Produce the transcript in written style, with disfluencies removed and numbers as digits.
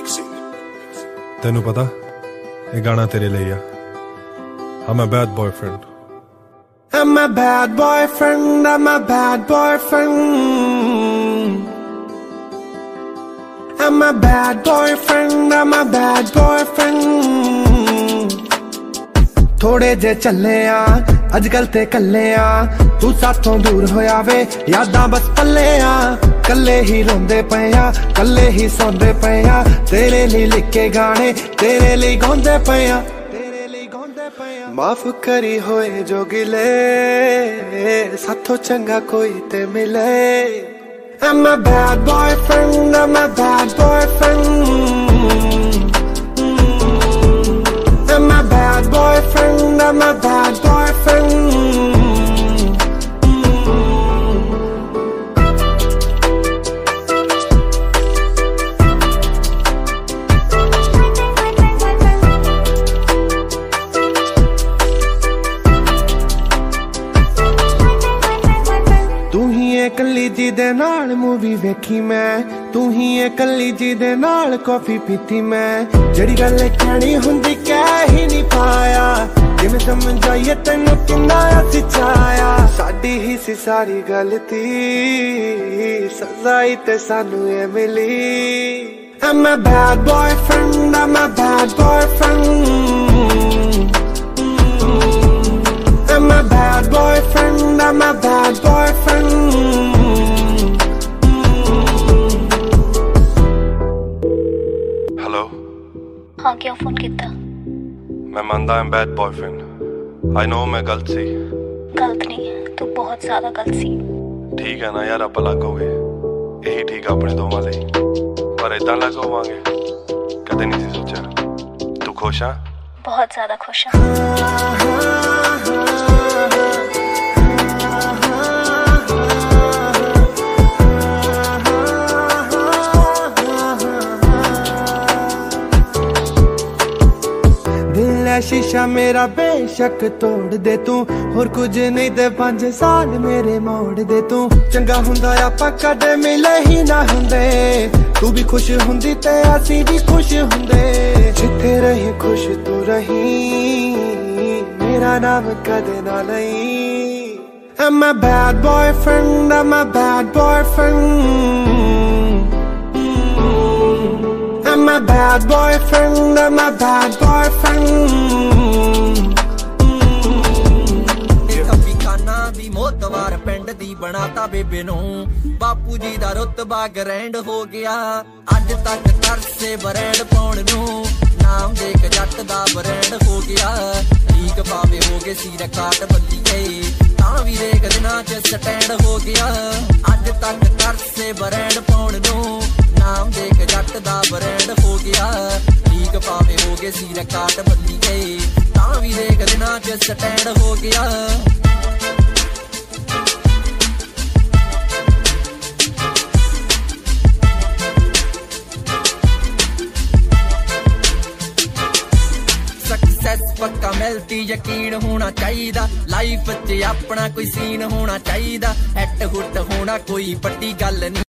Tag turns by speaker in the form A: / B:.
A: तेनू पता ये गाना तेरे लिए आ। I'm a bad boyfriend.
B: I'm a bad boyfriend, I'm a bad boyfriend. I'm a bad boyfriend, I'm a bad boyfriend. थोड़े जे चले आ अजकल ते कल्ले आ, तू साथों दूर होया वे यादां बस पल्ले आ। कल्ले ही रोंदे पे आ, कल्ले ही सौंदे पे आ, तेरे लिए लिखे गाने तेरे लिए गाउंदे पे आ। माफ करी होए जो गिले, साथों चंगा कोई ते मिले। I'm a bad boyfriend, I'm a bad boyfriend. I'm a bad boyfriend, I'm a bad boyfriend. कल्ली जी दे नाल मूवी वेखी मैं, तू ही है कल्ली जी दे नाल कॉफी पीती मैं। जड़ी गल कहनी हुंदी कह ही नहीं पाया, जिवें समझाइए तेनू किन्ना सिचाया। साडी ही सी सारी गलती, सजाई ते सानू ए मिली। I'm a bad boyfriend, I'm a bad boyfriend. I'm a bad boyfriend, I'm a bad boyfriend.
A: Hello.
C: हाँ, क्या फोन किया?
A: मैं मानता हूं बैड बॉयफ्रेंड। आई नो मैं गलत सी।
C: गलत नहीं, तू बहुत ज्यादा गलत सी।
A: ठीक है ना यार, आप अलग हो गए, यही ठीक अपने दोवां लई। पर इदां अलग होवांगे कदे नहीं सी सोचा। तू खुश आ?
C: बहुत ज्यादा खुश आ।
B: शीशा मेरा बेशक तोड़ दे तू, होर कुछ नहीं दे 5 साल मेरे मोड़ दे तू। चंगा हुंदा आपां कदे मिले ही ना हुंदे, तू भी खुश हुंदी ते असी भी खुश हुंदे। जिथे रही खुश तू रही, मेरा नाम कदे ना लई। I'm a bad boyfriend, I'm a bad boyfriend. I'm a bad boyfriend, I'm a bad boyfriend.
D: ਦੀ ਮੋਤਵਾਰ ਪਿੰਡ ਦੀ ਬਣਾਤਾ ਬੇਬੇ ਨੂੰ, ਬਾਪੂ ਜੀ ਦਾ ਰੁਤਬਾ ਗ੍ਰੈਂਡ ਹੋ ਗਿਆ। ਅੱਜ ਤੱਕ ਤਰਸੇ ਬਰੈਂਡ ਪਾਉਣ ਨੂੰ, ਨਾਮ ਦੇਖ ਜੱਟ ਦਾ ਬਰੈਂਡ ਹੋ ਗਿਆ। ਠੀਕ ਪਾਵੇ ਹੋ ਗਏ ਸੀ ਰਿਕਾਰਡ ਬੱਲੀ ਗਏ, ਤਾਂ ਵੀ ਰੇਕ ਦਿਨਾਂ ਚ ਸਟੈਂਡ ਹੋ ਗਿਆ। ਅੱਜ ਤੱਕ ਤਰਸੇ ਬਰੈਂਡ ਪਾਉਣ ਨੂੰ, ਨਾਮ ਦੇਖ ਜੱਟ ਦਾ ਬਰੈਂਡ ਹੋ ਗਿਆ। ਠੀਕ ਪਾਵੇ ਹੋ ਗਏ ਸੀ ਰਿਕਾਰਡ ਬੱਲੀ ਗਏ, ਤਾਂ ਵੀ ਰੇਕ ਦਿਨਾਂ ਚ ਸਟੈਂਡ ਹੋ ਗਿਆ। पक्का मिलती यकीन होना चाहिए, लाइफ च अपना कोई सीन होना चाहिए। हैट हुट होना कोई बड़ी गल नहीं।